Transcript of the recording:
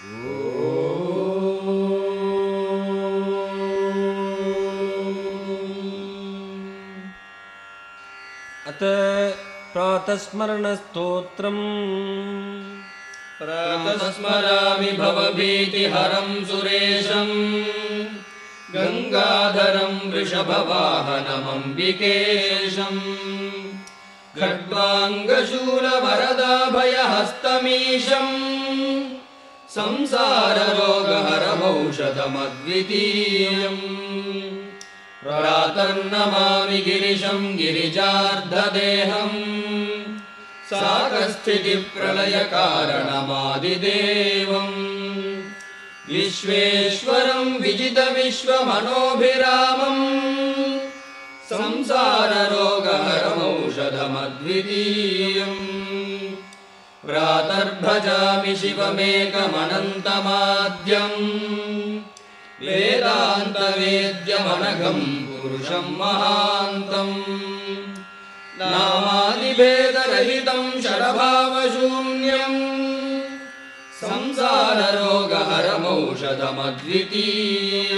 अत प्रातस्मरणस्तोत्रम् प्रातस्मरामि भवभीतिहरं सुरेशम् गंगाधरं वृषभवाहनमम्बिकेशम् खड्वाङ्गशूलवरदाभयहस्तमीशम् संसाररोगहरमौषधमद्वितीयम् प्रातर्नमामि गिरिशं गिरिजार्धदेहम् साकस्थितिप्रलयकारणमादिदेवम् विश्वेश्वरं विजितविश्वमनोभिरामम् संसाररोगहरमौषधमद्वितीयम् प्रातर्भजामि शिवमेकमनन्तमाद्यम् वेदान्तवेद्यमनघं पुरुषं महान्तम् नामादिभेदरहितं षडभावशून्यम् संसाररोगहरमौषधमद्वितीयम्